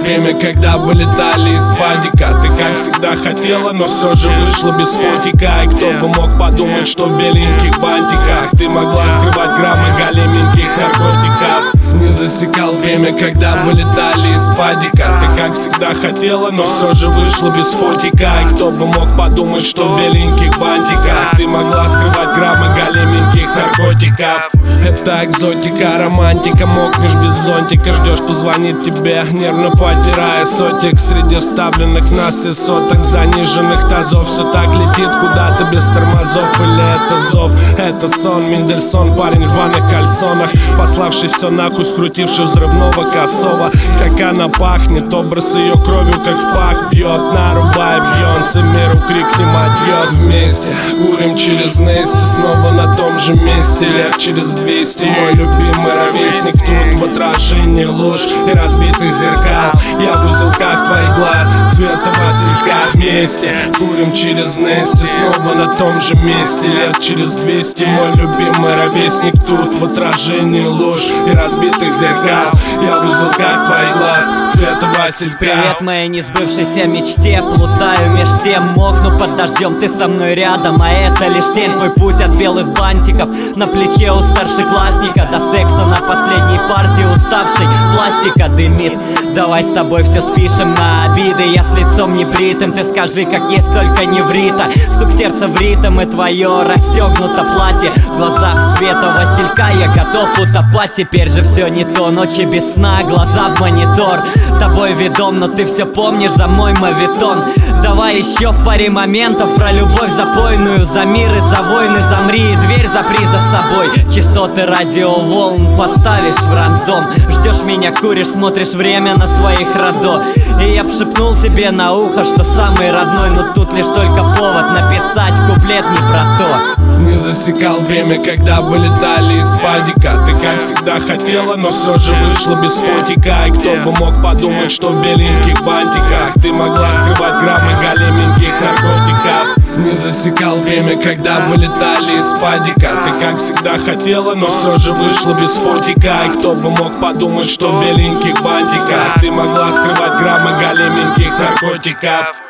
время, когда вылетали из падика. Ты как всегда хотела, но все же вышла без фотика. И кто бы мог подумать, что в беленьких бантиках ты могла скрывать граммы големеньких наркотиков. Не засекал время, когда вылетали из падика. Ты как всегда хотела, но все же вышла без фотика. И кто бы мог подумать, что в беленьких бантиках ты могла скрывать граммы големеньких наркотиков. Это экзотика, романтика, мокнешь без зонтика. Ждешь, позвонит тебе, нервно потирая сотик. Среди вставленных в нас и соток заниженных тазов. Все так летит куда-то без тормозов. Или это зов, это сон, Мендельсон, парень в рваных кальсонах, пославший все нахуй, скрутивший взрывного косого. Как она пахнет, образ ее кровью как в пах бьет. Нарубай Бьонсе, миру крикнем адьос. Вместе курим через Нести, снова на том же месте. Лет через 200 мой любимый ровесник. Тут в отражении ложь и разбитых зеркал. Я в узелках твоих глаз, цвета василька. Вместе курим через Нести, снова на том же месте. Лет через 200 мой любимый ровесник. Тут в отражении ложь и разбитых зеркал. Я в узелках твоих глаз, цвета василька. Привет моей несбывшейся мечте. Плутаю меж тем, мокну под дождем. Ты со мной рядом, а это лишь тень. Твой путь от белых бантиков на плече у старшеклассника до секса на последней партии уставший. Пластика дымит. Давай с тобой все спишем на обиды. Я с лицом не бритым, ты скажи, как есть, только не врита. Стук сердца в ритм, и твое расстегнуто платье. В глазах цвета василька я готов утопать. Теперь же все не то, ночи без сна, глаза в монитор. Тобой ведом, но ты все помнишь за мой мавитон. Давай еще в паре моментов про любовь запойную. За мир и за войны замри, и дверь запри за собой. Частоты радиоволн поставишь в рандом. Ждешь меня, куришь, смотришь время на своих родов. И я б шепнул тебе на ухо, что самый родной. Но тут лишь только повод написать куплет не про то. Не засекал время, когда вылетали из падика. Ты как всегда хотела, но все же вышла без фотика. И кто бы мог подумать, что в беленьких бантиках ты могла скрывать граммы големеньких наркотиков. Не засекал время, когда вылетали из падика. Ты как всегда хотела, но все же вышла без фотика. И кто бы мог подумать, что в беленьких бантиках ты могла скрывать граммы големеньких наркотиков.